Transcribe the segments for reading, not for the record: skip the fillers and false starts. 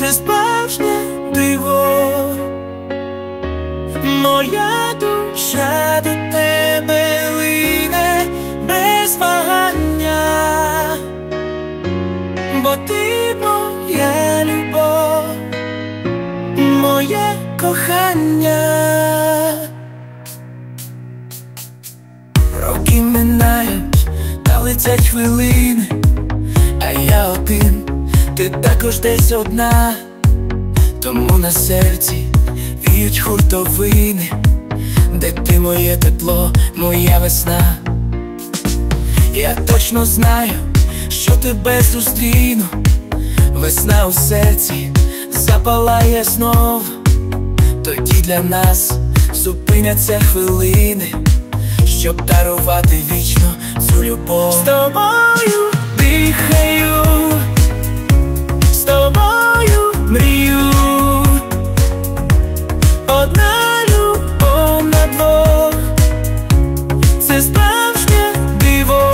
це справжнє диво. Моя душа до тебе лине без вагання, бо ти моя любов, моє кохання. Роки минають, та летять хвилини, а я один, ти також десь одна. Тому на серці віють хуртовини, де ти моє тепло, моя весна. Я точно знаю, що тебе зустріну, весна у серці запалає знов. Тоді для нас зупиняться хвилини, щоб дарувати вічно цю любов. З тобою дихаю, з тобою мрію, одна любов на двох, це справжнє диво.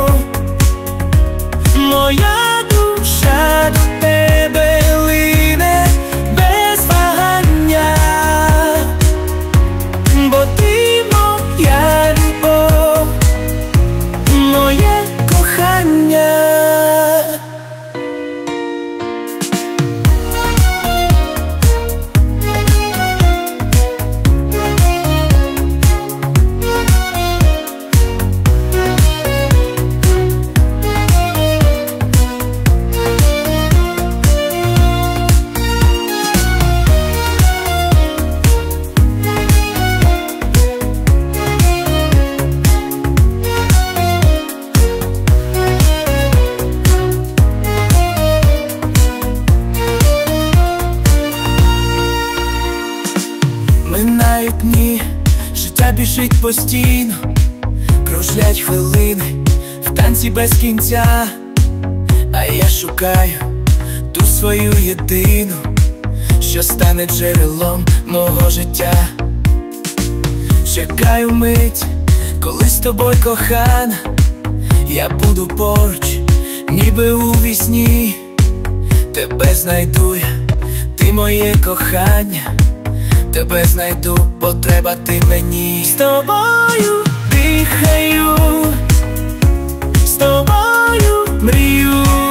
Моя душа до тебе лине без вагання, бо ти моя любов, моє кохання. Минають дні, життя біжить постійно, кружлять хвилини в танці без кінця. А я шукаю ту свою єдину, що стане джерелом мого життя. Чекаю мить, коли з тобою, кохана, я буду поруч, ніби у вісні. Тебе знайду я, ти моє кохання, тебе знайду, бо треба ти мені. З тобою дихаю, з тобою мрію.